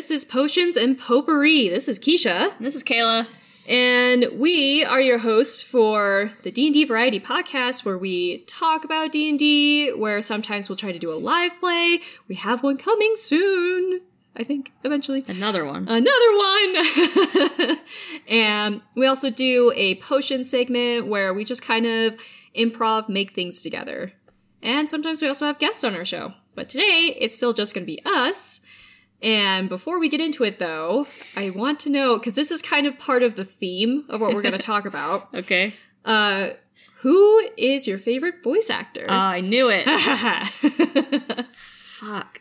This is Potions and Potpourri. This is Keisha. This is Kayla. And we are your hosts for the D&D Variety Podcast, where we talk about D&D, where sometimes we'll try to do a live play. We have one coming soon, I think, eventually. Another one. And we also do a potion segment where we just kind of improv, make things together. And sometimes we also have guests on our show. But today, it's still just going to be us. And before we get into it, though, I want to know, because this is kind of part of the theme of what we're going to talk about. Okay. Who is your favorite voice actor? I knew it. Fuck.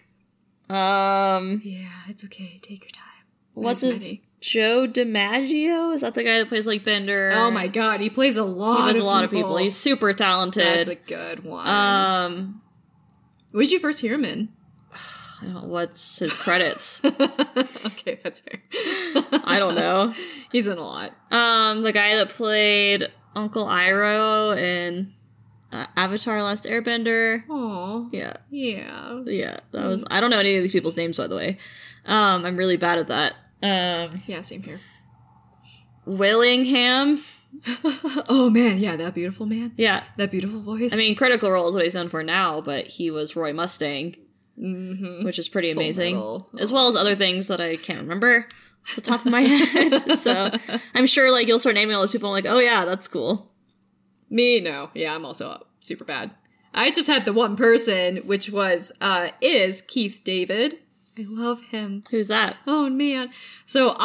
Yeah, it's okay. Take your time. What's his... Joe DiMaggio? Is that the guy that plays, like, Bender? Oh my god, he plays a lot He plays a lot of people. He's super talented. That's a good one. What did you first hear him in? I don't know. What's his credits? Okay, that's fair. I don't know. He's in a lot. The guy that played Uncle Iroh in Avatar: Last Airbender. Aw. Yeah. Yeah. Yeah. That was... I don't know any of these people's names, by the way. I'm really bad at that. Yeah, same here. Willingham. Oh man, yeah, that beautiful man. Yeah. That beautiful voice. I mean, Critical Role is what he's done for now, but he was Roy Mustang, which is pretty amazing. As well as other things that I can't remember off the top of my head. So I'm sure, like, you'll start naming all those people, I'm like, oh yeah, that's cool. Me, no. Yeah, I'm also super bad. I just had the one person, which was, is Keith David. I love him. Who's that? Oh, man. So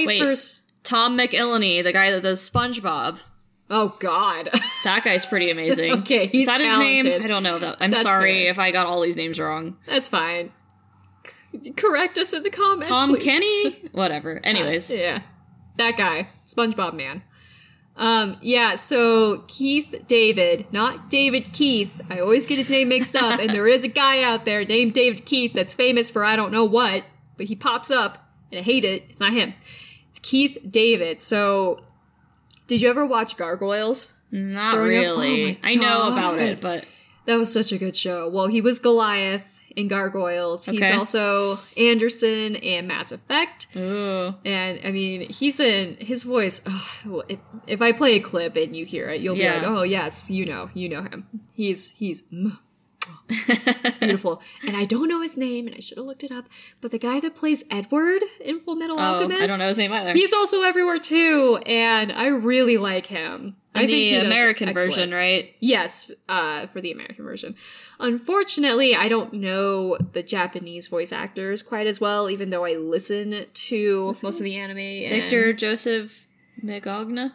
Tom McIlhenny, the guy that does SpongeBob. Oh, God. That guy's pretty amazing. Okay, he's Is that talented. his name? I don't know. I'm That's sorry fair. if I got all these names wrong. That's fine. Correct us in the comments, Tom please. Kenny? Whatever. Anyways. Yeah. That guy. SpongeBob man. Yeah, so Keith David, not David Keith. I always get his name mixed up, and there is a guy out there named David Keith that's famous for I don't know what, but he pops up, and I hate it. It's not him. It's Keith David. So, did you ever watch Gargoyles? Not really. Oh I know about it, but... That was such a good show. Well, he was Goliath in Gargoyles. He's Okay. also Anderson in Mass Effect. Ooh. And, I mean, he's in... His voice... Oh, if I play a clip and you hear it, you'll be like, oh, yes, you know him. He's beautiful. And I don't know his name, and I should have looked it up, but the guy that plays Edward in Full Metal Alchemist... I don't know his name either. He's also everywhere, too, and I really like him. I think the he does American excellent. version, right? Yes, for the American version. Unfortunately, I don't know the Japanese voice actors quite as well, even though I listen to most of the anime. Victor Joseph Migogna?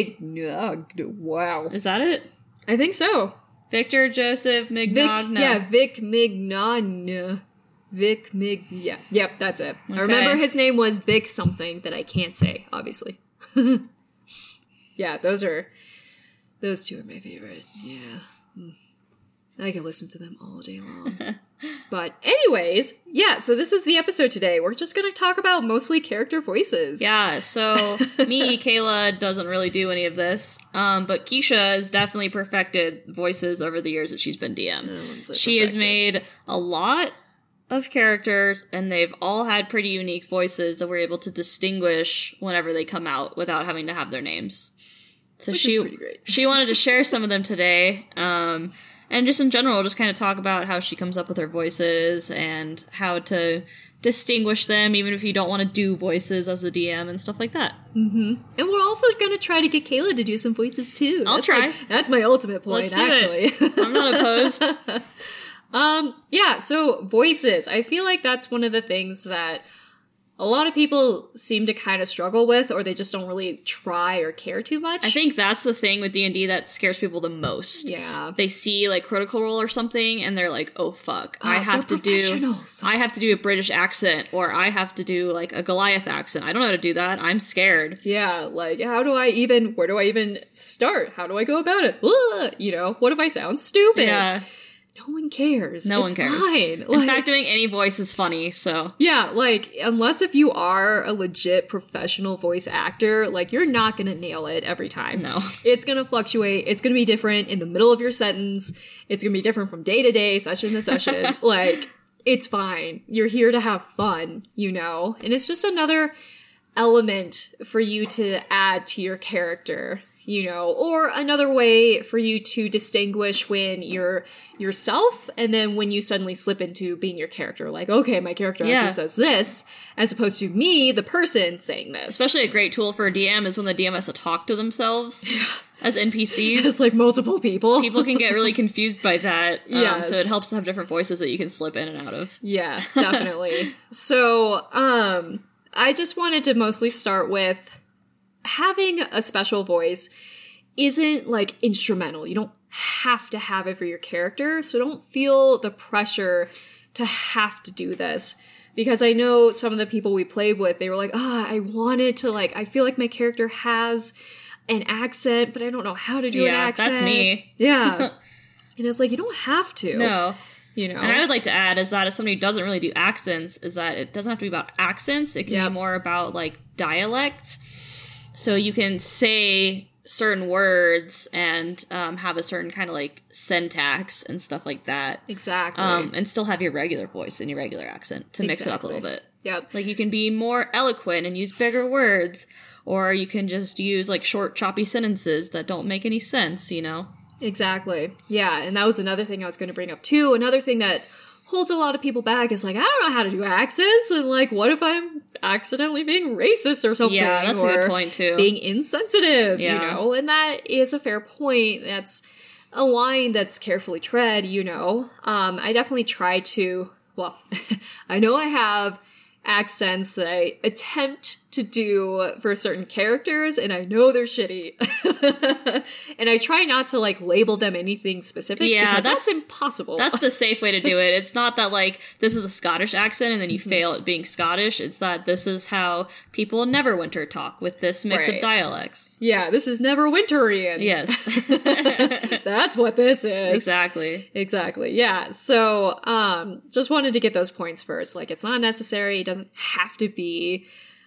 Wow. Is that it? I think so. Victor Joseph Migogna. Vic Mignogna. Yeah. Yep, that's it. Okay. I remember his name was Vic something that I can't say, obviously. Yeah, those two are my favorite. Yeah. I can listen to them all day long. But anyways, yeah, so this is the episode today. We're just going to talk about mostly character voices. Yeah, so me, Kayla, doesn't really do any of this, but Keisha has definitely perfected voices over the years that she's been DM. She has made a lot of characters, and they've all had pretty unique voices that we're able to distinguish whenever they come out without having to have their names. So Which is pretty great. She wanted to share some of them today, and just in general, just kind of talk about how she comes up with her voices and how to distinguish them, even if you don't want to do voices as a DM and stuff like that. Mm-hmm. And we're also going to try to get Kayla to do some voices, too. I'll try. That's my ultimate point, Let's do actually. it. I'm not opposed. Yeah, so voices. I feel like that's one of the things that a lot of people seem to kind of struggle with, or they just don't really try or care too much. I think that's the thing with D&D that scares people the most. Yeah. They see, like, Critical Role or something, and they're like, oh, fuck. I have to do a British accent, or I have to do, like, a Goliath accent. I don't know how to do that. I'm scared. Yeah, like, where do I even start? How do I go about it? Ugh, what if I sound stupid? Yeah. No one cares. No one cares. Fine. In fact, doing any voice is funny, so. Yeah, like, unless if you are a legit professional voice actor, like, you're not gonna nail it every time. No. It's gonna fluctuate. It's gonna be different in the middle of your sentence. It's gonna be different from day to day, session to session. Like, it's fine. You're here to have fun, you know? And it's just another element for you to add to your character, you know, or another way for you to distinguish when you're yourself and then when you suddenly slip into being your character. Like, okay, my character actually says this, as opposed to me, the person, saying this. Especially a great tool for a DM is when the DM has to talk to themselves as NPCs. It's like multiple people. People can get really confused by that. Yes. So it helps to have different voices that you can slip in and out of. Yeah, definitely. So, I just wanted to mostly start with having a special voice isn't like instrumental. You don't have to have it for your character, so don't feel the pressure to have to do this. Because I know some of the people we played with, they were like, I wanted to, like, I feel like my character has an accent, but I don't know how to do an accent. That's me. Yeah. And it's like, you don't have to. No. You know? And I would like to add is that as somebody who doesn't really do accents, is that it doesn't have to be about accents. It can be more about, like, dialect. So you can say certain words and have a certain kind of, like, syntax and stuff like that. Exactly. And still have your regular voice and your regular accent to mix it up a little bit. Yep. Like, you can be more eloquent and use bigger words, or you can just use, like, short, choppy sentences that don't make any sense, you know? Exactly. Yeah, and that was another thing I was going to bring up, too. Another thing that holds a lot of people back is, like, I don't know how to do accents, and, like, what if I'm accidentally being racist or something? Yeah, that's a good point, too. Being insensitive, you know? And that is a fair point. That's a line that's carefully tread, you know? I definitely try to, well, I know I have accents that I attempt to do for certain characters, and I know they're shitty. And I try not to, like, label them anything specific, because that's impossible. That's the safe way to do it. It's not that, like, this is a Scottish accent and then you fail at being Scottish. It's that this is how people in Neverwinter talk with this mix of dialects. Yeah, this is Neverwinterian. Yes. That's what this is. Exactly. Yeah. So, just wanted to get those points first. Like, it's not necessary. It doesn't have to be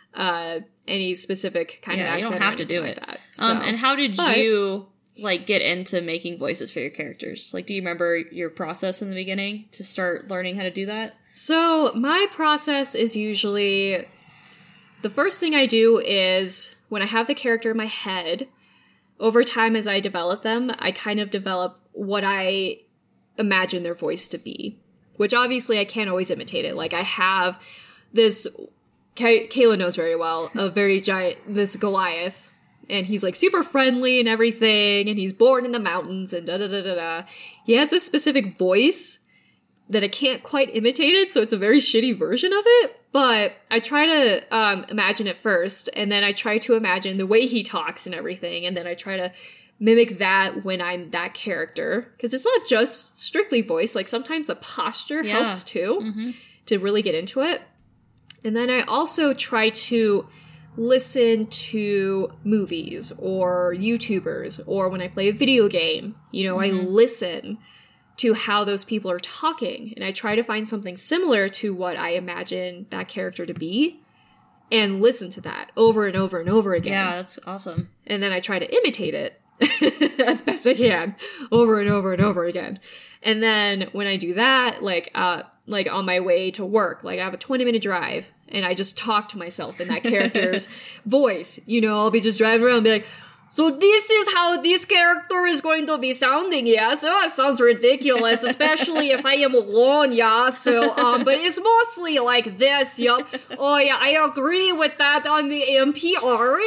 any specific kind of accent. You don't have to do it. Like that. So, and how did you, like, get into making voices for your characters? Like, do you remember your process in the beginning to start learning how to do that? So, my process is usually, the first thing I do is, when I have the character in my head, over time as I develop them, I kind of develop what I imagine their voice to be. Which obviously I can't always imitate it. Like, I have this, Kayla knows very well, a very giant, this Goliath, and he's, like, super friendly and everything, and he's born in the mountains, and da-da-da-da-da. He has this specific voice that I can't quite imitate it, so it's a very shitty version of it, but I try to imagine it first, and then I try to imagine the way he talks and everything, and then I try to mimic that when I'm that character, because it's not just strictly voice, like, sometimes the posture helps, too, to really get into it. And then I also try to listen to movies or YouTubers, or when I play a video game, you know, I listen to how those people are talking, and I try to find something similar to what I imagine that character to be, and listen to that over and over and over again. Yeah, that's awesome. And then I try to imitate it as best I can, over and over and over again. And then when I do that, like on my way to work, like I have a 20-minute drive, and I just talk to myself in that character's voice. You know, I'll be just driving around and be like, so this is how this character is going to be sounding, yeah? So it sounds ridiculous, especially if I am alone, yeah? So, but it's mostly like this, yeah? Oh, yeah, I agree with that on the NPR,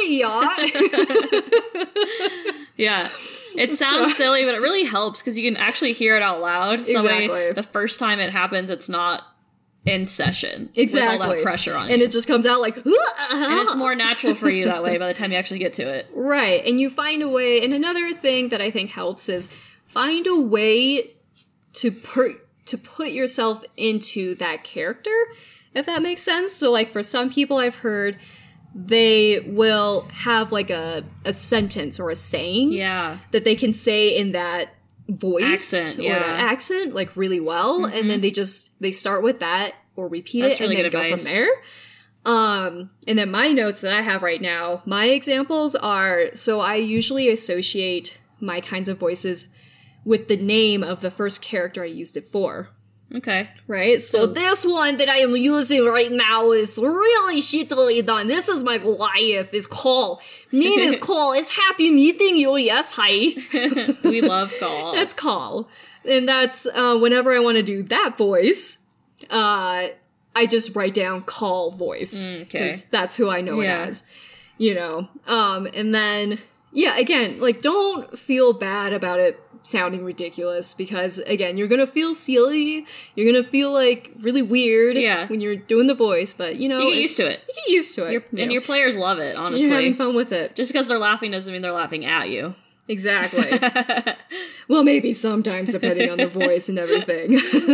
yeah? Yeah. It sounds silly, but it really helps because you can actually hear it out loud. Exactly. The first time it happens, it's not in session. Exactly. With all that pressure on you. And it just comes out like, and it's more natural for you that way by the time you actually get to it. Right. And you find a way. And another thing that I think helps is find a way to put yourself into that character, if that makes sense. So, like, for some people I've heard, they will have, like, a sentence or a saying that they can say in that voice or that accent, like, really well. And then they start with that or repeat it and then go from there. And then my notes that I have right now, my examples are, so I usually associate my kinds of voices with the name of the first character I used it for. Okay. Right? So this one that I am using right now is really shittily done. This is my Goliath. It's Cole. Name is Cole. It's happy meeting you. Yes, hi. We love Cole. That's Cole. And that's, whenever I want to do that voice, I just write down Cole voice. Okay. Because that's who I know it as. You know? And then, yeah, again, like, don't feel bad about it sounding ridiculous, because again, you're gonna feel silly, you're gonna feel like really weird when you're doing the voice, but you know, you get used to it. You get used to it. And your players love it, honestly. You're having fun with it. Just because they're laughing doesn't mean they're laughing at you. Exactly. Well, maybe sometimes, depending on the voice and everything.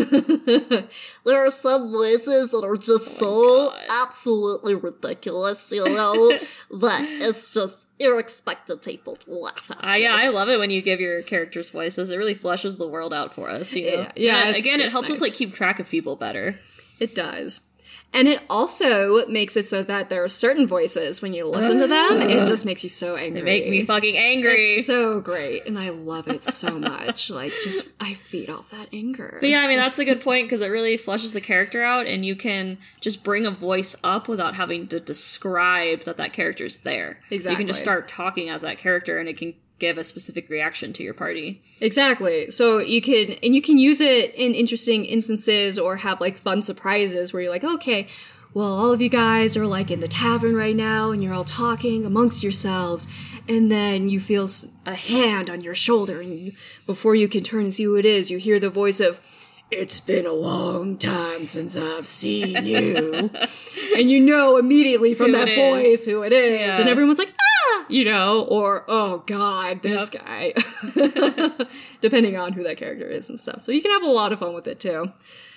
There are some voices that are just absolutely ridiculous, you know, that it's just, you expected people to laugh at you. Yeah, I love it when you give your characters voices. It really fleshes the world out for us, you know? Yeah. Again, it helps us, like, keep track of people better. It does. And it also makes it so that there are certain voices, when you listen to them, it just makes you so angry. They make me fucking angry. It's so great, and I love it so much. Like, just, I feed off that anger. But yeah, I mean, that's a good point, because it really fleshes the character out, and you can just bring a voice up without having to describe that character's there. Exactly. You can just start talking as that character, and it can give a specific reaction to your party. Exactly. So you can use it in interesting instances, or have like fun surprises where you're like, okay, well, all of you guys are like in the tavern right now and you're all talking amongst yourselves, and then you feel a hand on your shoulder, and before you can turn and see who it is, you hear the voice of, "It's been a long time since I've seen you." And you know immediately from that voice who it is. Yeah. And everyone's like, ah! You know, or, oh god, this guy. Depending on who that character is and stuff. So you can have a lot of fun with it too.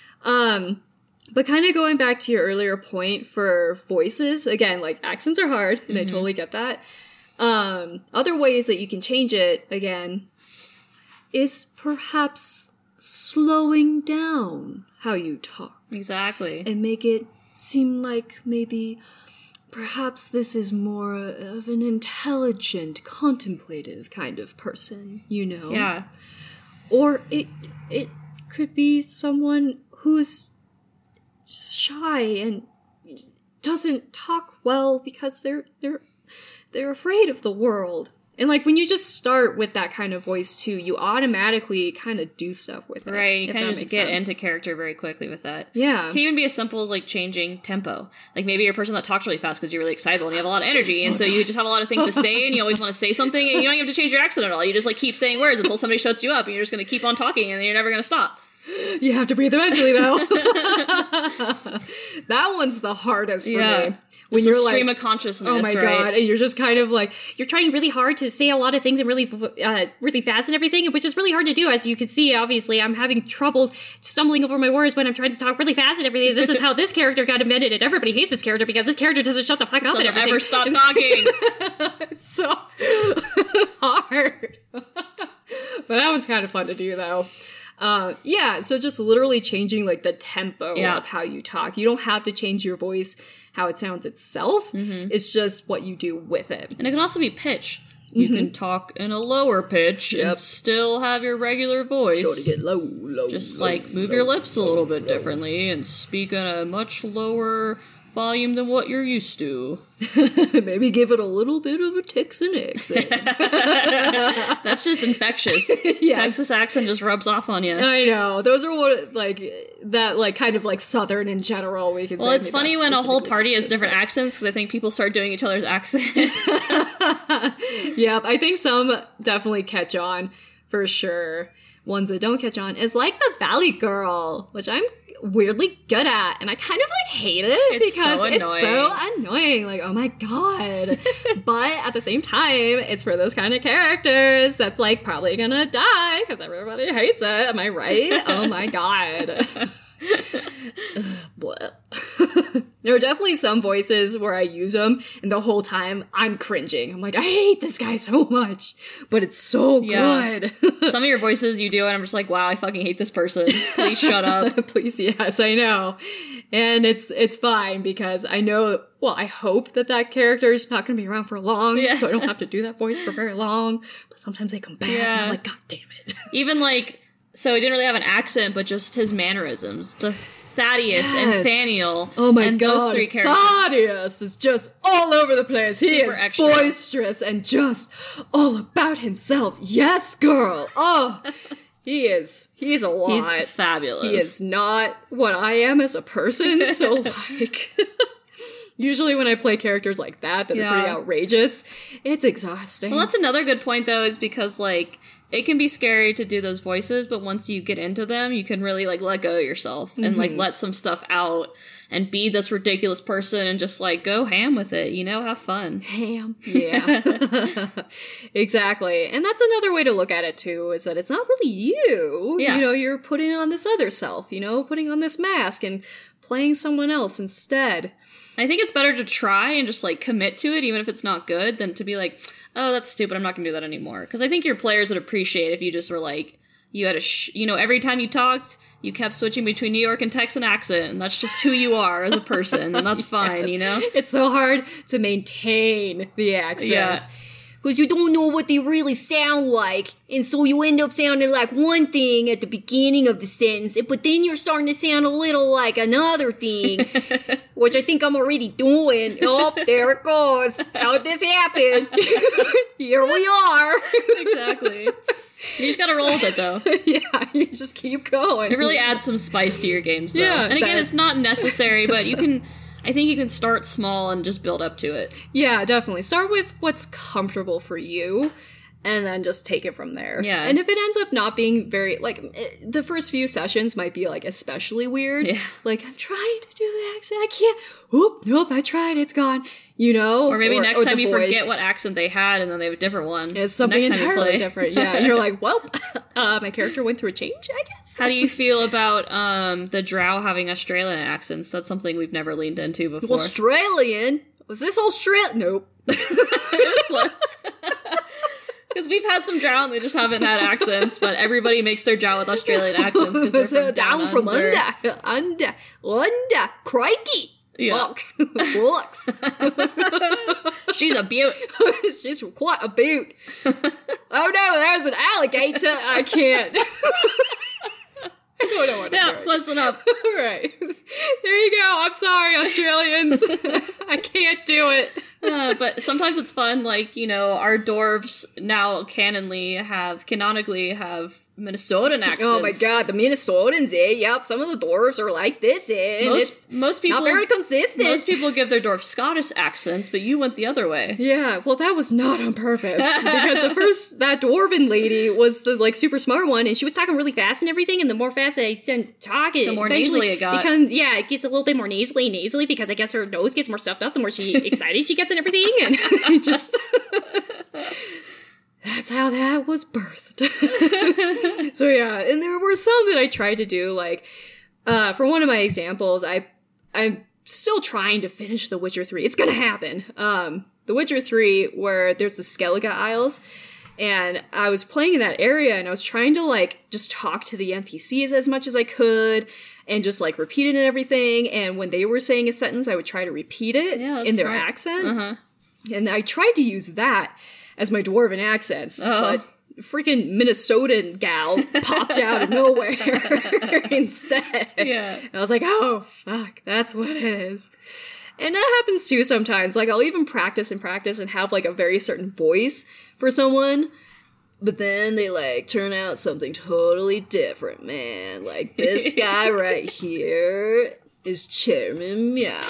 But kind of going back to your earlier point for voices, again, like, accents are hard, and I totally get that. Other ways that you can change it, again, is perhaps slowing down how you talk. Exactly. And make it seem like maybe perhaps this is more of an intelligent, contemplative kind of person, you know? Yeah. Or it could be someone who's shy and doesn't talk well because they're afraid of the world. And, like, when you just start with that kind of voice, too, you automatically kind of do stuff with it. Right, you kind of just get into character very quickly with that. Yeah. It can even be as simple as, like, changing tempo. Like, maybe you're a person that talks really fast because you're really excitable and you have a lot of energy, and so you just have a lot of things to say, and you always want to say something, and you don't even have to change your accent at all. You just, like, keep saying words until somebody shuts you up, and you're just going to keep on talking, and you're never going to stop. You have to breathe eventually, though. That one's the hardest for me. When you're stream of consciousness, oh my god, and you're just kind of like, you're trying really hard to say a lot of things and really fast and everything, which is really hard to do. As you can see, obviously, I'm having troubles stumbling over my words when I'm trying to talk really fast and everything. This is how this character got invented, and everybody hates this character because this character doesn't shut the fuck up and everything. Ever stop talking. It's so hard. But that one's kind of fun to do, though. So just literally changing, like, the tempo of how you talk. You don't have to change your voice how it sounds itself. It's just what you do with it. And it can also be pitch. You can talk in a lower pitch and still have your regular voice. Sure to get low. Just, like, move your lips a little bit differently and speak in a much lower volume than what you're used to. Maybe give it a little bit of a Texan accent. That's just infectious. Yes. Texas accent just rubs off on you. I know. Those are what, like, that, like, kind of, like, Southern in general, we could say. Well, it's funny when a whole party has different accents, because I think people start doing each other's accents. Yep, I think some definitely catch on, for sure. Ones that don't catch on is, like, the Valley Girl, which I'm weirdly good at, and I kind of, like, hate it because it's so annoying. Like, oh my god. But at the same time, it's for those kind of characters that's, like, probably gonna die because everybody hates it. Am I right? Oh my god. There are definitely some voices where I use them, and the whole time I'm cringing. I'm like, I hate this guy so much, but it's so good. Some of your voices you do, and I'm just like, wow, I fucking hate this person. Please shut up. Please, yes, I know. And it's fine because I know, well, I hope that character is not going to be around for long, so I don't have to do that voice for very long. But sometimes they come back, and I'm like, god damn it. Even, like, So he didn't really have an accent, but just his mannerisms. The Thaddeus and Thaniel. Oh my and god. Those three characters. Thaddeus is just all over the place. He Super is extra. boisterous and just all about himself. Yes, girl. Oh, he's a lot. He's fabulous. He is not what I am as a person, so like... Usually when I play characters like that are pretty outrageous, it's exhausting. Well, that's another good point, though, is because, like, it can be scary to do those voices, but once you get into them, you can really, like, let go of yourself and, like, let some stuff out and be this ridiculous person and just, like, go ham with it, you know? Have fun. Ham. Yeah. Exactly. And that's another way to look at it, too, is that it's not really you. Yeah. You know, you're putting on this other self, you know, putting on this mask and playing someone else instead. I think it's better to try and just, like, commit to it, even if it's not good, than to be like, oh, that's stupid, I'm not gonna do that anymore. Because I think your players would appreciate if you just were like, you had every time you talked, you kept switching between New York and Texan accent, and that's just who you are as a person, and that's fine, you know? It's so hard to maintain the accents. Yeah. Because you don't know what they really sound like. And so you end up sounding like one thing at the beginning of the sentence, but then you're starting to sound a little like another thing, which I think I'm already doing. Oh, there it goes. How'd this happen? Here we are. Exactly. You just gotta roll with it, though. Yeah, you just keep going. It really adds some spice to your games, though. Yeah, and again, it's not necessary, but I think you can start small and just build up to it. Yeah, definitely. Start with what's comfortable for you, and then just take it from there. Yeah. And if it ends up not being very, like, the first few sessions might be, like, especially weird. Yeah. Like, I'm trying to do the accent, I can't. Oop, nope, I tried, it's gone. You know? Or maybe next time you voice. forget what accent they had, and then they have a different one. It's something next time you entirely play. different. Yeah, and you're like, well, my character went through a change, I guess. How do you feel about the Drow having Australian accents? That's something we've never leaned into before. Australian? Was this Australian? Nope. It was close. Because we've had some Drow and they just haven't had accents, but everybody makes their Drow with Australian accents because they're down from under, crikey. Yeah. Looks. She's a beaut. She's quite a beaut. Oh no, there's an alligator. I can't. I don't know what I'm doing. Close enough. Right. There you go. I'm sorry, Australians. I can't do it. But sometimes it's fun, like, you know, our dwarves now canonically have Minnesotan accents. Oh my god, the Minnesotans, Yep, some of the dwarves are like this, Most people not very consistent. Most people give their dwarves Scottish accents, but you went the other way. Yeah, well, that was not on purpose. Because at first, that dwarven lady was the, like, super smart one, and she was talking really fast and everything, and the more fast I started talking, the more nasally it got. It gets a little bit more nasally, because I guess her nose gets more stuffed up the more excited she gets and everything, and it just... That's how that was birthed. So yeah, and there were some that I tried to do, like, for one of my examples, I'm still trying to finish The Witcher 3. It's gonna happen. The Witcher 3, where there's the Skellige Isles, and I was playing in that area, and I was trying to, like, just talk to the NPCs as much as I could, and just, like, repeat it and everything, and when they were saying a sentence, I would try to repeat it in their accent. Uh-huh. And I tried to use that as my dwarven accents, but freaking Minnesotan gal popped out of nowhere instead. Yeah. And I was like, oh, fuck, that's what it is. And that happens too sometimes. Like, I'll even practice and have, like, a very certain voice for someone, but then they, like, turn out something totally different, man. Like, this guy right here is Chairman Meow.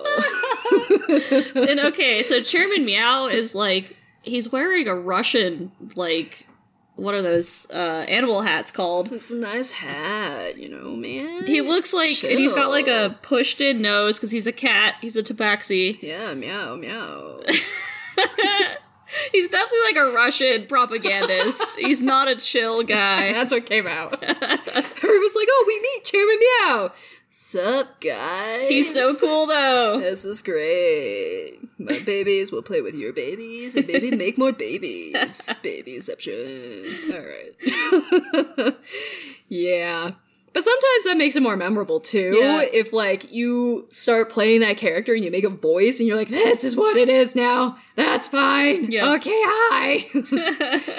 And okay, so Chairman Meow is, like, he's wearing a Russian, like, what are those animal hats called? It's a nice hat, you know, man. He looks like, chill. and he's got, like, a pushed-in nose, because he's a cat. He's a tabaxi. Yeah, meow, meow. He's definitely, like, a Russian propagandist. He's not a chill guy. That's what came out. Everyone's like, oh, we meet Chairman Meow. Sup, guys? He's so cool, though. This is great. My babies will play with your babies, and baby make more babies. Babyception. All right. Yeah. But sometimes that makes it more memorable, too. Yeah. If, like, you start playing that character and you make a voice and you're like, this is what it is now. That's fine. Yeah. Okay, hi.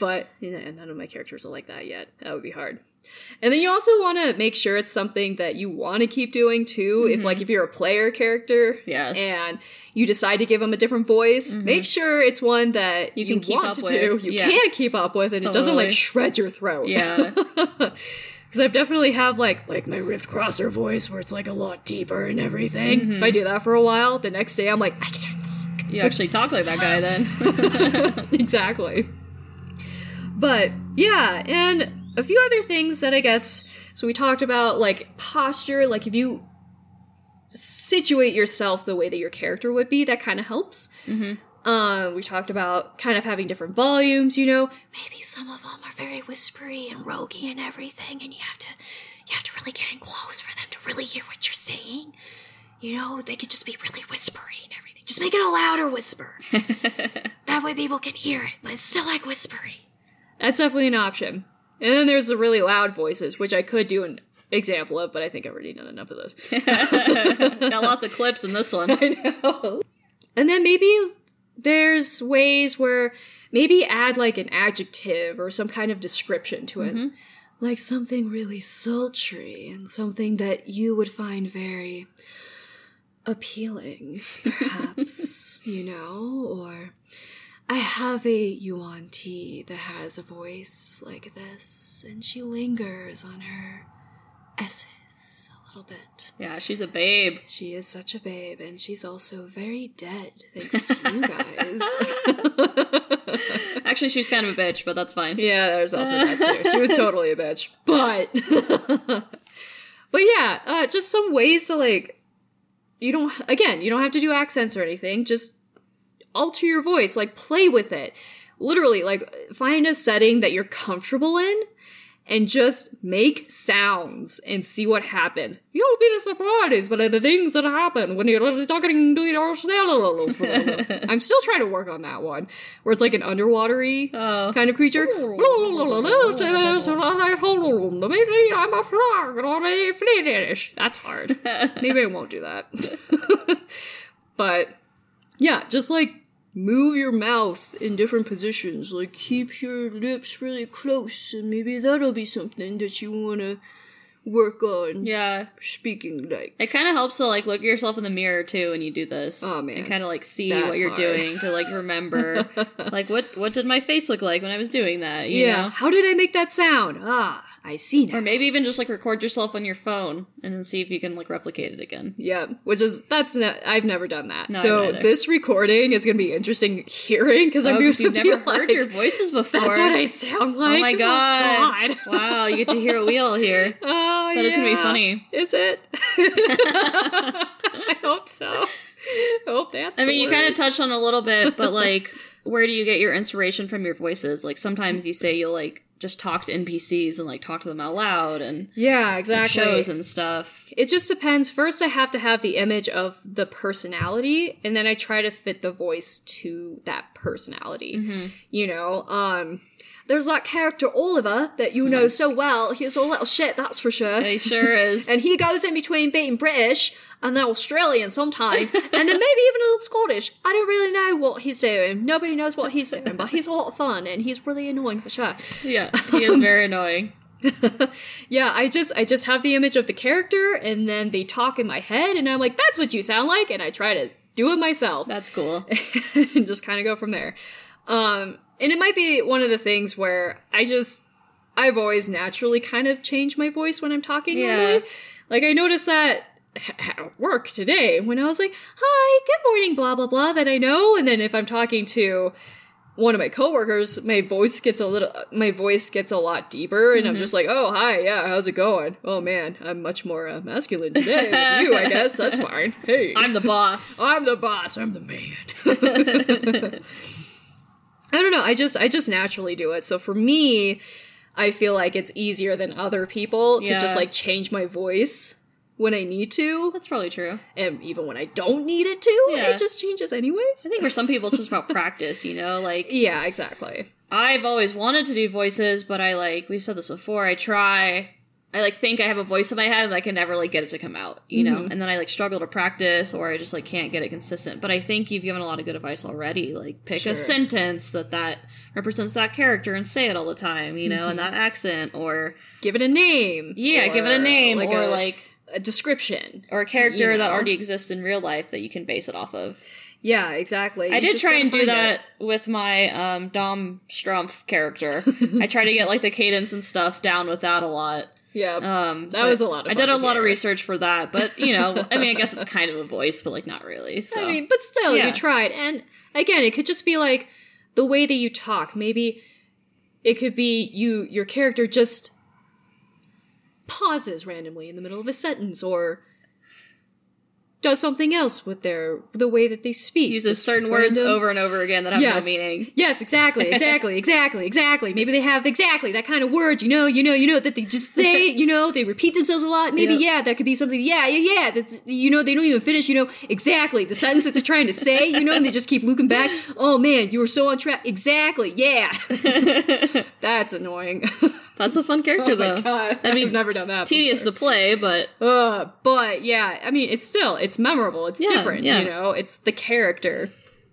But none of my characters are like that yet. That would be hard. And then you also want to make sure it's something that you want to keep doing too. If you're a player character, yes, and you decide to give them a different voice, make sure it's one that you can keep up with. You can't keep up with, and it doesn't like shred your throat. Yeah. Because I've definitely have like my Rift Crosser voice where it's like a lot deeper and everything. If I do that for a while, the next day I'm like, I can't. You actually talk like that guy then. Exactly. But yeah, and a few other things that I guess, so we talked about like posture, like if you situate yourself the way that your character would be, that kind of helps. We talked about kind of having different volumes, maybe some of them are very whispery and roguey and everything, and you have to really get in close for them to really hear what you're saying. They could just be really whispery and everything. Just make it a louder whisper. That way people can hear it, but it's still like whispery. That's definitely an option. And then there's the really loud voices, which I could do an example of, but I think I've already done enough of those. Got lots of clips in this one. I know. And then maybe there's ways where maybe add like an adjective or some kind of description to it. Like something really sultry and something that you would find very appealing, perhaps, or I have a Yuan Ti that has a voice like this, and she lingers on her S's a little bit. Yeah, she's a babe. She is such a babe, and she's also very dead, thanks to you guys. Actually, she's kind of a bitch, but that's fine. Yeah, there's also that too. She was totally a bitch. But yeah, just some ways to like, you don't have to do accents or anything, just alter your voice, like play with it. Literally, like find a setting that you're comfortable in and just make sounds and see what happens. You'll be surprised by the things that happen when you're talking to yourself. I'm still trying to work on that one, where it's like an underwatery kind of creature. I'm a frog on a finish. That's hard. Maybe I won't do that. But yeah, just like move your mouth in different positions. Like keep your lips really close, and maybe that'll be something that you want to work on. Yeah. Speaking like. It kind of helps to like look at yourself in the mirror too when you do this. Oh man. And kind of like see what you're doing to like remember. Like what did my face look like when I was doing that? You know? How did I make that sound? I see now. Or maybe even just like record yourself on your phone and then see if you can like replicate it again. Yeah, I've never done that. No, so this recording is going to be interesting hearing because you've never heard your voices before. That's what I sound like. Oh my god! Wow, you get to hear a wheel here. Oh That is going to be funny. Is it? I hope so. I hope that's. I mean, you kind of touched on it a little bit, but like, where do you get your inspiration from your voices? Like sometimes you say you'll like just talk to NPCs and like talk to them out loud and exactly shows and stuff. It just depends. First, I have to have the image of the personality, and then I try to fit the voice to that personality. There's that character Oliver that you know so well. He's a little shit, that's for sure. He sure is. And he goes in between being British and then Australian sometimes, and then maybe even a little Scottish. I don't really know what he's doing. Nobody knows what he's doing, but he's a lot of fun, and he's really annoying for sure. Yeah, he is very annoying. Yeah, I just have the image of the character, and then they talk in my head, and I'm like, that's what you sound like, and I try to do it myself. That's cool. And just kind of go from there. And it might be one of the things where I've always naturally kind of changed my voice when I'm talking. Normally. Like, I noticed that at work today when I was like, hi, good morning, blah, blah, blah, that I know. And then if I'm talking to one of my coworkers, my voice gets a lot deeper, and I'm just like, oh, hi, yeah, how's it going? Oh, man, I'm much more masculine today with you, I guess. That's fine. Hey. I'm the boss. I'm the boss. I'm the man. I don't know. I just naturally do it. So for me, I feel like it's easier than other people to just like change my voice when I need to. That's probably true. And even when I don't need it to, it just changes anyways. I think for some people it's just about practice, like... Yeah, exactly. I've always wanted to do voices, but we've said this before, I try, I, like, think I have a voice in my head and I can never, like, get it to come out, you know? And then I, like, struggle to practice or I just, like, can't get it consistent. But I think you've given a lot of good advice already. Like, pick a sentence that represents that character and say it all the time, you know, and that accent, or... Give it a name. Yeah, give it a name, like or, like... a description. Or a character that already exists in real life that you can base it off of. Yeah, exactly. I did try and do that with my Dom Strumpf character. I tried to get, like, the cadence and stuff down with that a lot. Yeah, that was a lot of fun. I did a lot of research for that, but, you know, I mean, I guess it's kind of a voice, but, like, not really, so. I mean, but still, you tried. And, again, it could just be, like, the way that you talk. Maybe it could be your character just pauses randomly in the middle of a sentence, or does something else with the way that they speak. Uses certain words over and over again that have no meaning. Yes, exactly. Maybe they have exactly that kind of word, you know, that they just say, you know, they repeat themselves a lot. Maybe, that could be something, that's, you know, they don't even finish, you know, exactly the sentence that they're trying to say, you know, and they just keep looping back. Oh, man, you were so on track. Exactly, yeah. That's annoying. That's a fun character, though. Oh, my God. I mean, I've never done that tedious before. to play, but... yeah, I mean, it's memorable. It's different, you know? It's the character.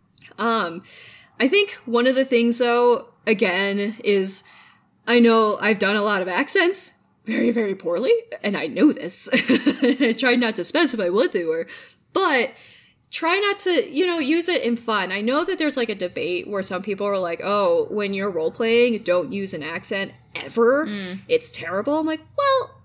I think one of the things, though, again, is I know I've done a lot of accents very, very poorly, and I know this. I tried not to specify what they were, but... try not to, you know, use it in fun. I know that there's, like, a debate where some people are like, oh, when you're role-playing, don't use an accent ever. It's terrible. I'm like, well,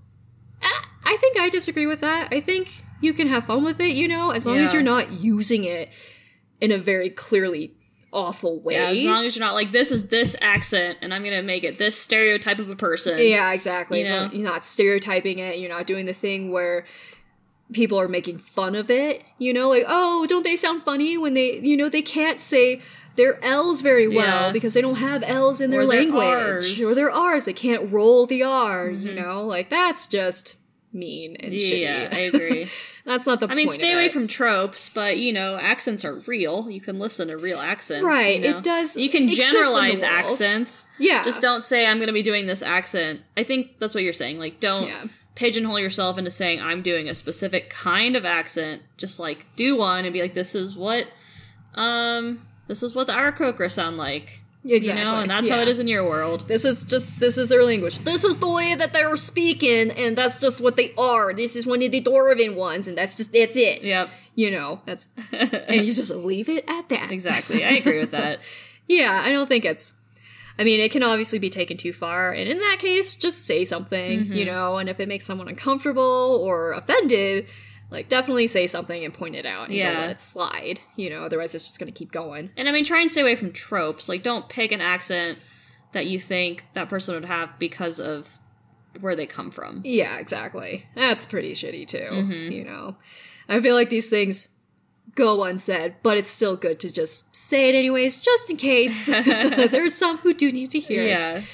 I think I disagree with that. I think you can have fun with it, you know, as long as you're not using it in a very clearly awful way. Yeah, as long as you're not like, this is this accent, and I'm gonna make it this stereotype of a person. Yeah, exactly. You know? So you're not stereotyping it. You're not doing the thing where... people are making fun of it, you know, like, oh, don't they sound funny when they, you know, they can't say their L's very well because they don't have L's in their language. Or their R's. They can't roll the R, you know, like, that's just mean and shitty. Yeah, I agree. That's not the point. I mean, stay away from tropes, but, you know, accents are real. You can listen to real accents. Right, you know? it does. You can generalize accents. Yeah. Just don't say, I'm going to be doing this accent. I think that's what you're saying. Like, don't pigeonhole yourself into saying, I'm doing a specific kind of accent. Just, like, do one and be like, this is what the Aarakocra sound like. Exactly. You know, and that's how it is in your world. This is their language. This is the way that they're speaking, and that's just what they are. This is one of the Dwarven ones, and that's it. Yep. You know, that's, and you just leave it at that. Exactly. I agree with that. Yeah, I don't think it's, I mean, it can obviously be taken too far, and in that case, just say something, you know, and if it makes someone uncomfortable or offended, like, definitely say something and point it out and don't let it slide, you know, otherwise it's just gonna keep going. And I mean, try and stay away from tropes. Like, don't pick an accent that you think that person would have because of where they come from. Yeah, exactly. That's pretty shitty, too, you know. I feel like these things go unsaid, but it's still good to just say it anyways, just in case. There's some who do need to hear it.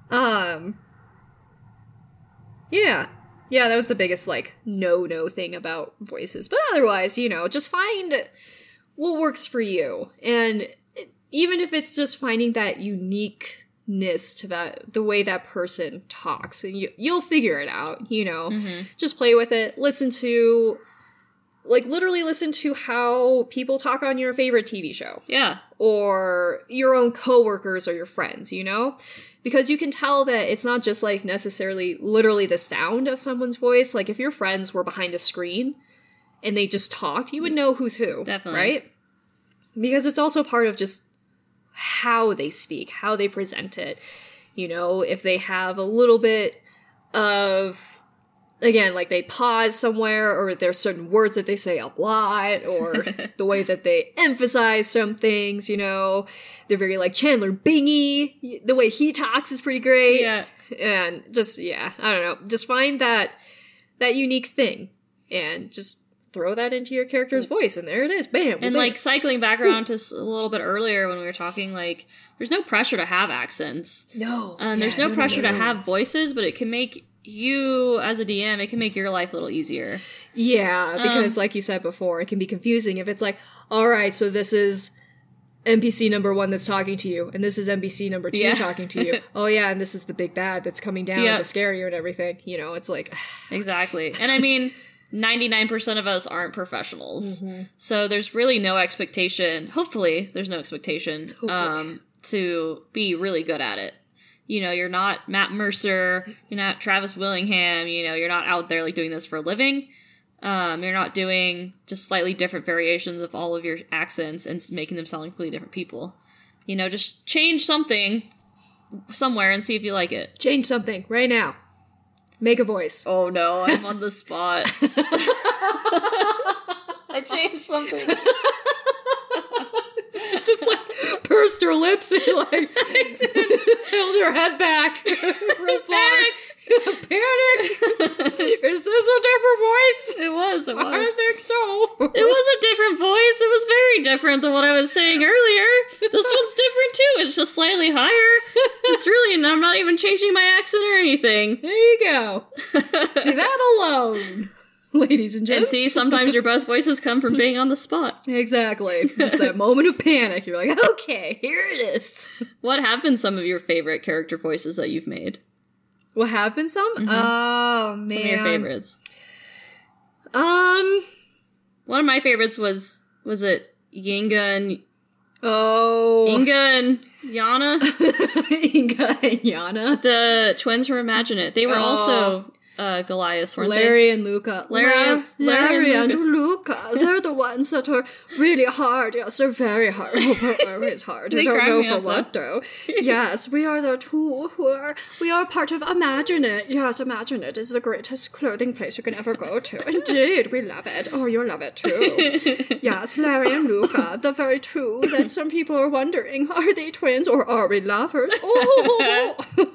Yeah, that was the biggest, like, no thing about voices. But otherwise, you know, just find what works for you. And even if it's just finding that uniqueness to the way that person talks, and you'll figure it out, you know. Just play with it. Literally listen to how people talk on your favorite TV show. Yeah. Or your own coworkers or your friends, you know? Because you can tell that it's not just, like, necessarily literally the sound of someone's voice. Like, if your friends were behind a screen and they just talked, you would know who's who. Definitely. Right? Because it's also part of just how they speak, how they present it. You know, if they have a little bit of, again, like, they pause somewhere, or there's certain words that they say a lot, or the way that they emphasize some things, you know. They're very, like, Chandler Bingy. The way he talks is pretty great. Yeah. And just, I don't know. Just find that unique thing, and just throw that into your character's voice, and there it is. Bam. And, like, cycling back around to a little bit earlier when we were talking, like, there's no pressure to have accents. No. And there's no pressure to have voices, but it can make you, as a DM, it can make your life a little easier. Yeah, because like you said before, it can be confusing if it's like, all right, so this is NPC number 1 that's talking to you, and this is NPC number 2 Yeah. talking to you. Oh yeah, and this is the big bad that's coming down Yeah. to scare you and everything. You know, it's like Exactly. And I mean, 99% of us aren't professionals. So there's really no expectation. Hopefully, there's no expectation to be really good at it. You know, you're not Matt Mercer, you're not Travis Willingham, you know, you're not out there like doing this for a living. You're not doing just slightly different variations of all of your accents and making them sound like completely different people. You know, just change something somewhere and see if you like it. change something right now. Make a voice. Oh no, I'm on the spot. I changed something. Just like pursed her lips and like held her head back real far. Panic! Is this a different voice? It was. I think so. It was a different voice. It was very different than what I was saying earlier. This one's different too. It's just slightly higher. It's really, and I'm not even changing my accent or anything. There you go. See that alone, ladies and And gents. see, sometimes your best voices come from being on the spot. Exactly. Just that moment of panic. You're like, okay, here it is. What have been some of your favorite character voices that you've made? What happened? Oh man. Some of your favorites. One of my favorites was it Inga and Yana? Inga and Yana. The twins from Imagine It. They were also Goliaths, weren't Larry and Luca. Larry and Luca. They're the ones that are really hard. Yes, they're very hard. It's hard. They I don't crack know me for up, what though. Yes, we are the two we are part of Imagine It. Yes, Imagine It is the greatest clothing place you can ever go to. Indeed, we love it. Oh, you'll love it too. Yes, Larry and Luca, the very two that some people are wondering, are they twins or are we lovers? Oh.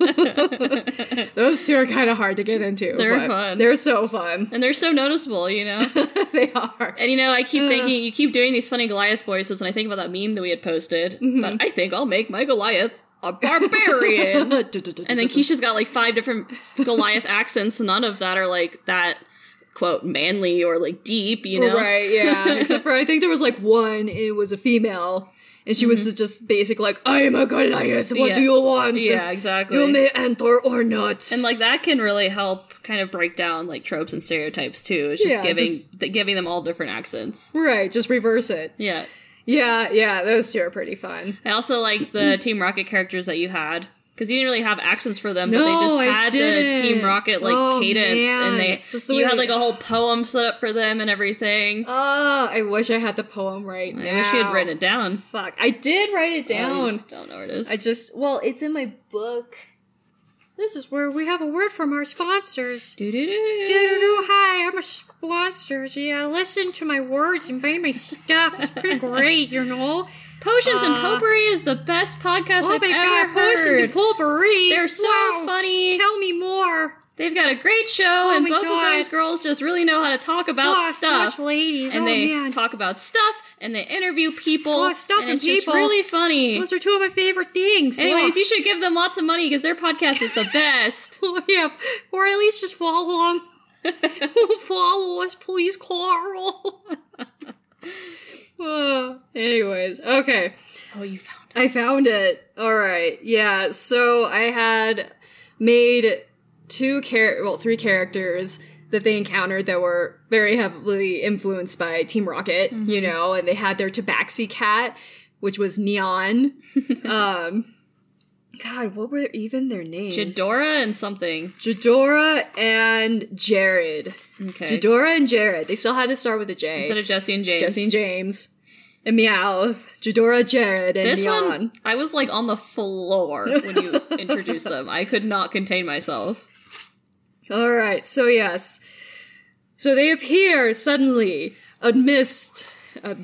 Those two are kind of hard to get into. They're fun. They're so fun. And they're so noticeable, you know? They are. And you know, I keep thinking, you keep doing these funny Goliath voices, and I think about that meme that we had posted, but I think I'll make my Goliath a barbarian. And then Keisha's got like 5 different Goliath accents, none of that are like that, quote, manly or like deep, you know? Right, yeah. Except for, I think there was like one, it was a female, and she was just basically like, I am a Goliath, what do you want? Yeah, exactly. You may enter or not. And like that can really help kind of break down like tropes and stereotypes too. It's just giving them all different accents. Right, just reverse it. Yeah. Yeah, those two are pretty fun. I also like the Team Rocket characters that you had. Because you didn't really have accents for them, but they just had the Team Rocket, like, cadence, and you had, like, a whole poem set up for them and everything. I wish I had the poem right now. I wish you had written it down. Fuck. I did write it down. I don't know where it is. It's in my book. This is where we have a word from our sponsors. Do-do-do. Hi, I'm a sponsor. Yeah, listen to my words and buy my stuff. It's pretty great, you know? Potions and Potpourri is the best podcast I've ever heard. Potions and Potpourri. They're so funny. Tell me more. They've got a great show, and both of those girls just really know how to talk about stuff. Such ladies. And they talk about stuff, and they interview people, stuff and it's people. just really funny. Those are two of my favorite things. Anyways, you should give them lots of money, because their podcast is the best. Yeah, or at least just follow them. Follow us, please, Carl. Anyways, okay. Oh, you found it. I found it. Alright, yeah, so I had made 3 characters that they encountered that were very heavily influenced by Team Rocket, you know, and they had their Tabaxi cat, which was Neon. God, what were even their names? Jadora and something. Jadora and Jared. Okay. Jadora and Jared. They still had to start with a J. Instead of Jesse and James. Jesse and James. And Meowth. Jadora, Jared, and this Neon. one, I was like on the floor when you introduced them. I could not contain myself. Alright, so yes. So they appear suddenly amidst...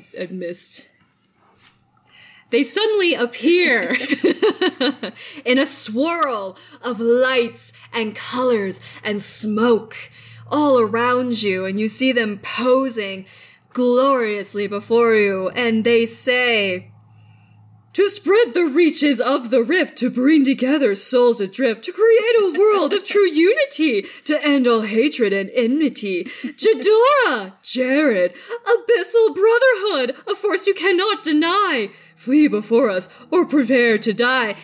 They suddenly appear in a swirl of lights and colors and smoke all around you, and you see them posing gloriously before you, and they say, To spread the reaches of the rift, to bring together souls adrift, to create a world of true unity, to end all hatred and enmity. Jadora, Jared, abyssal brotherhood, a force you cannot deny. Flee before us, or prepare to die.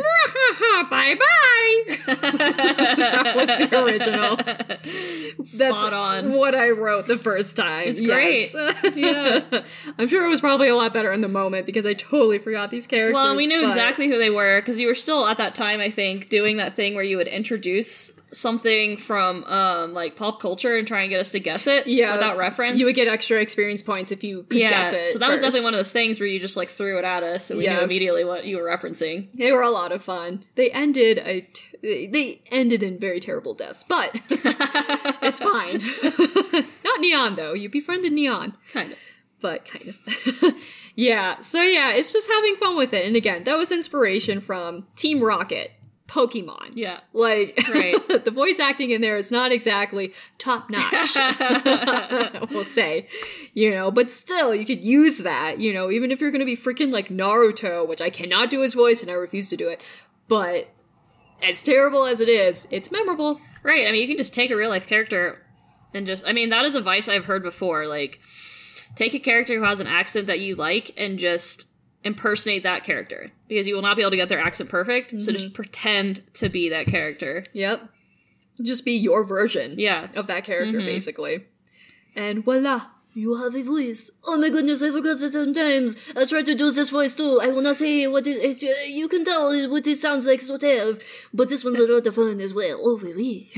Bye-bye! That was the original. That's Spot on. what I wrote the first time. It's great. Yeah. I'm sure it was probably a lot better in the moment because I totally forgot these characters. Well, we knew exactly who they were because you were still at that time, I think, doing that thing where you would introduce something from like pop culture and try and get us to guess it without reference. You would get extra experience points if you could guess it. So that was definitely one of those things where you just like threw it at us and we knew immediately what you were referencing. They were a lot of fun. They ended in very terrible deaths, but it's fine. Not Neon though. You befriended Neon. Kind of. But kind of. Yeah. So yeah, it's just having fun with it. And again, that was inspiration from Team Rocket. Pokemon. Yeah. Like, right. The voice acting in there is not exactly top notch, we'll say, but still, you could use that, even if you're going to be freaking like Naruto, which I cannot do his voice and I refuse to do it, but as terrible as it is, it's memorable. Right. I mean, you can just take a real life character and that is advice I've heard before. Like, take a character who has an accent that you like and just impersonate that character because you will not be able to get their accent perfect. Mm-hmm. So just pretend to be that character. Yep. Just be your version of that character, basically. And voila, you have a voice. Oh my goodness, I forgot that sometimes. I try to do this voice too. I will not say what it you can tell what it sounds like, sort of. But this one's a lot of fun as well. Oh, oui.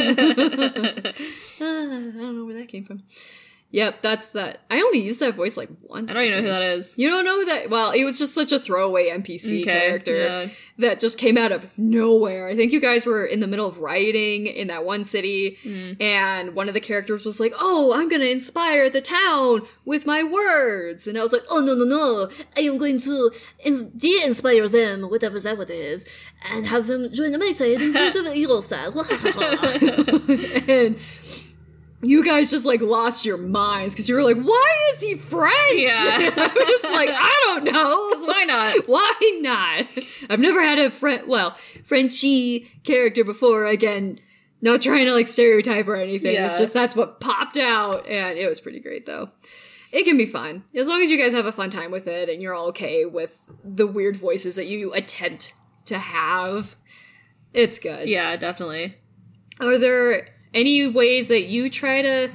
I don't know where that came from. Yep, that's that. I only used that voice like once. I don't even know who that is. You don't know who that? Well, it was just such a throwaway NPC character that just came out of nowhere. I think you guys were in the middle of rioting in that one city, and one of the characters was like, "Oh, I'm gonna inspire the town with my words," and I was like, "Oh no! I am going to de-inspire them, whatever that is, and have them join my side instead of your side." And you guys just, like, lost your minds, because you were like, why is he French? Yeah. I was like, I don't know. Why not? Why not? I've never had a Frenchy character before, again, not trying to, like, stereotype or anything. Yeah. It's just that's what popped out, and it was pretty great, though. It can be fun. As long as you guys have a fun time with it, and you're all okay with the weird voices that you attempt to have, it's good. Yeah, definitely. Are there any ways that you try to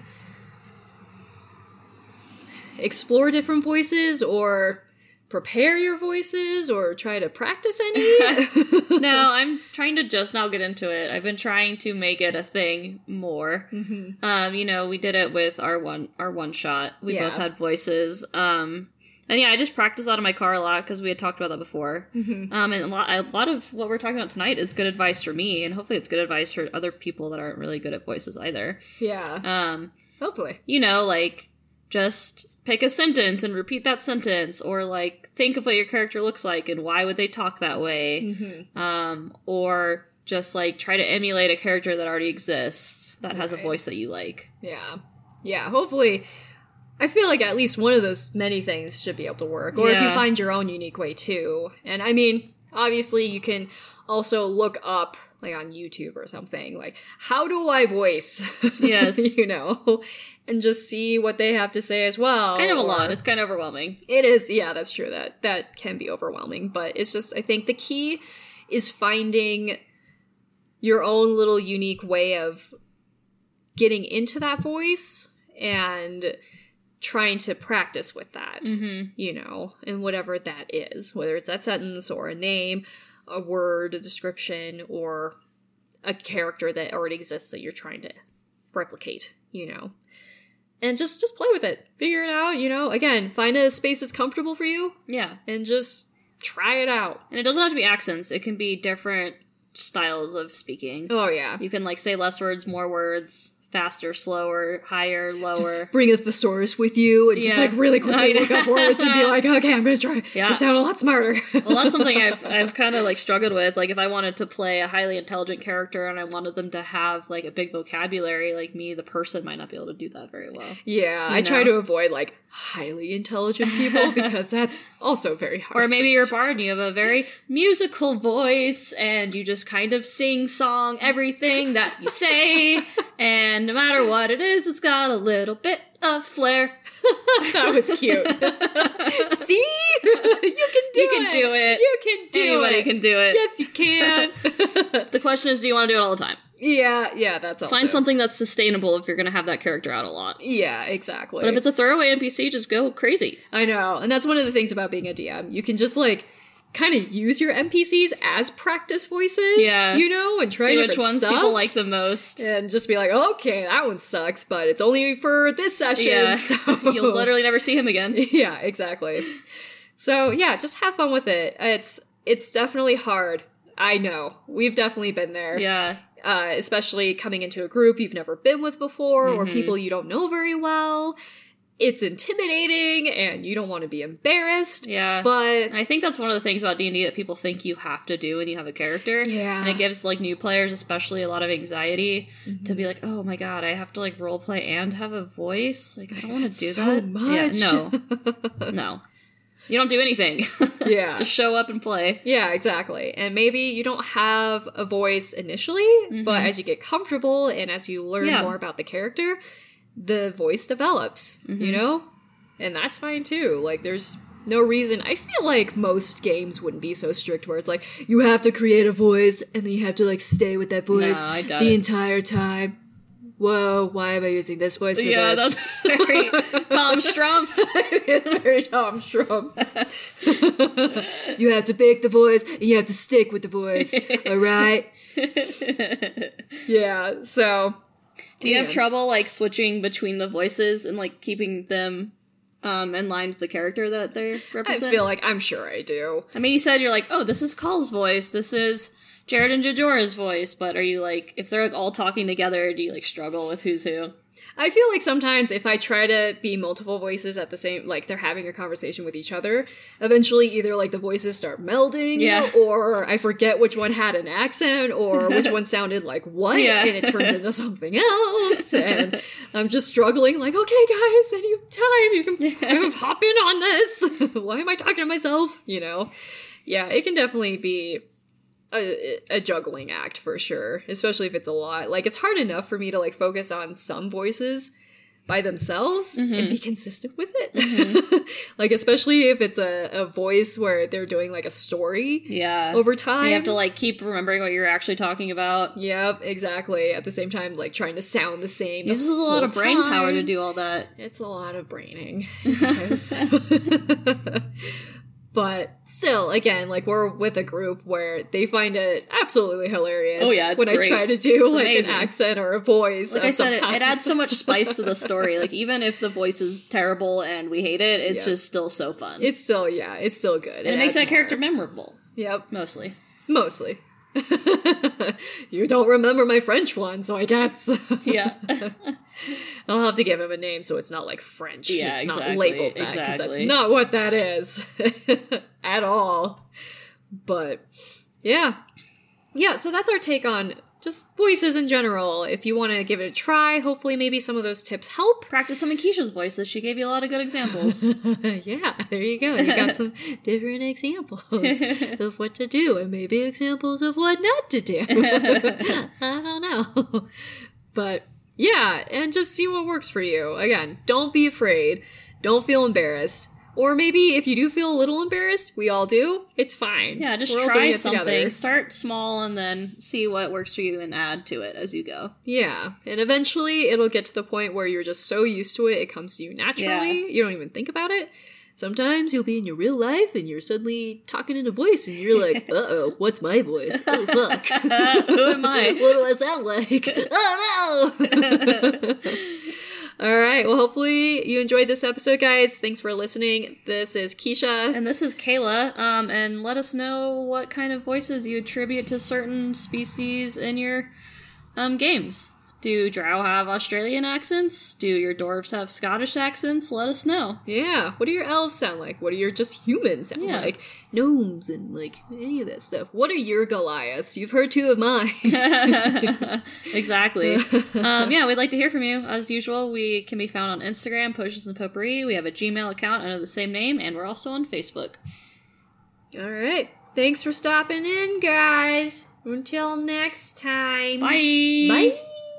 explore different voices or prepare your voices or try to practice any? No, I'm trying to just now get into it. I've been trying to make it a thing more. Mm-hmm. We did it with our one shot. We both had voices. And yeah, I just practice that in my car a lot because we had talked about that before. Mm-hmm. And a lot of what we're talking about tonight is good advice for me, and hopefully it's good advice for other people that aren't really good at voices either. Yeah. Hopefully. Like, just pick a sentence and repeat that sentence, or like think of what your character looks like and why would they talk that way. Mm-hmm. Or just like try to emulate a character that already exists that has a voice that you like. Yeah. Yeah, hopefully I feel like at least one of those many things should be able to work. Or if you find your own unique way, too. And, I mean, obviously you can also look up, like, on YouTube or something, like, how do I voice? Yes. And just see what they have to say as well. Kind of a lot. It's kind of overwhelming. It is. Yeah, that's true. That can be overwhelming. But it's just, I think the key is finding your own little unique way of getting into that voice and trying to practice with that, and whatever that is, whether it's that sentence or a name, a word, a description, or a character that already exists that you're trying to replicate, and just play with it, figure it out, again, find a space that's comfortable for you. Yeah. And just try it out. And it doesn't have to be accents. It can be different styles of speaking. Oh, yeah. You can, like, say less words, more words, faster, slower, higher, lower. Just bring a thesaurus with you and just, like, really quickly look up words and be like, okay, I'm gonna try to sound a lot smarter. Well, that's something I've kind of, like, struggled with. Like, if I wanted to play a highly intelligent character and I wanted them to have, like, a big vocabulary, like me, the person, might not be able to do that very well. Yeah, I try to avoid, like, highly intelligent people because that's also very hard. Or maybe you're a bard and you have a very musical voice and you just kind of sing song everything that you say, and no matter what it is, it's got a little bit of flair. That was cute. See? You can do it. You can do Anybody it. can do it. Yes, you can. The question is, do you want to do it all the time? Yeah, that's also. Find something that's sustainable if you're going to have that character out a lot. Yeah, exactly. But if it's a throwaway NPC, just go crazy. I know, and that's one of the things about being a DM. You can just, like, kind of use your NPCs as practice voices, you know, and try see different which ones stuff, people like the most. and just be like, okay, that one sucks, but it's only for this session, so... You'll literally never see him again. Yeah, exactly. So, yeah, just have fun with it. It's definitely hard. I know. We've definitely been there. Yeah. Especially coming into a group you've never been with before, or people you don't know very well. It's intimidating, and you don't want to be embarrassed. Yeah. But I think that's one of the things about D&D that people think you have to do when you have a character. Yeah. And it gives, like, new players especially a lot of anxiety to be like, oh my god, I have to, like, roleplay and have a voice? Like, I don't want to do so that. much. Yeah, no. You don't do anything. Yeah. Just show up and play. Yeah, exactly. And maybe you don't have a voice initially, but as you get comfortable and as you learn more about the character, the voice develops, you know? And that's fine too. Like, there's no reason. I feel like most games wouldn't be so strict where it's like, you have to create a voice and then you have to, like, stay with that voice the entire time. Whoa, why am I using this voice for this? Yeah, that's very Tom Strumpf. It's very Tom Strumpf. You have to bake the voice, and you have to stick with the voice, alright? Yeah, so... Do you have trouble, like, switching between the voices and, like, keeping them in line with the character that they represent? I feel like I'm sure I do. I mean, you said you're like, oh, this is Call's voice, this is Jared and Jajora's voice, but are you, like, if they're, like, all talking together, do you, like, struggle with who's who? I feel like sometimes if I try to be multiple voices at the same, like, they're having a conversation with each other, eventually either, like, the voices start melding, or I forget which one had an accent, or which one sounded like what, and it turns into something else, and I'm just struggling, like, okay, guys, anytime you can kind of hop in on this. Why am I talking to myself? You know? Yeah, it can definitely be a juggling act for sure, especially if it's a lot. Like, it's hard enough for me to, like, focus on some voices by themselves and be consistent with it. Like, especially if it's a voice where they're doing, like, a story over time. You have to, like, keep remembering what you're actually talking about. Yep, exactly. At the same time, like, trying to sound the same. This is a lot of brain power to do all that. It's a lot of braining. But still, again, like, we're with a group where they find it absolutely hilarious when great. I try to do, it's like, amazing. an accent or a voice. Like I said, it adds so much spice to the story. Like, even if the voice is terrible and we hate it, it's just still so fun. It's still good. And it makes that character memorable. Yep. Mostly. You don't remember my French one, so I guess. Yeah. I'll have to give him a name so it's not, like, French. Yeah, it's exactly. not labeled that, because that's not what that is. At all. But, yeah. Yeah, so that's our take on just voices in general. If you want to give it a try, hopefully maybe some of those tips help. Practice some of Keisha's voices. She gave you a lot of good examples. Yeah, there you go. You got some different examples of what to do, and maybe examples of what not to do. I don't know. But, yeah, and just see what works for you. Again, don't be afraid. Don't feel embarrassed. Or maybe if you do feel a little embarrassed, we all do, it's fine. Yeah, just try something. Together. Start small and then see what works for you and add to it as you go. Yeah, and eventually it'll get to the point where you're just so used to it, it comes to you naturally. Yeah. You don't even think about it. Sometimes you'll be in your real life and you're suddenly talking in a voice and you're like, uh-oh, what's my voice? Oh, fuck. Who am I? What do I sound like? Oh, no! All right. Well, hopefully you enjoyed this episode, guys. Thanks for listening. This is Keisha. And this is Kayla. And let us know what kind of voices you attribute to certain species in your games. Do Drow have Australian accents? Do your dwarves have Scottish accents? Let us know. Yeah, what do your elves sound like? What do your just humans sound like? Gnomes and, like, any of that stuff. What are your Goliaths? You've heard 2 of mine. Exactly. Yeah, we'd like to hear from you. As usual, we can be found on Instagram, Potions and Potpourri. We have a Gmail account under the same name, and we're also on Facebook. All right. Thanks for stopping in, guys. Until next time. Bye. Bye.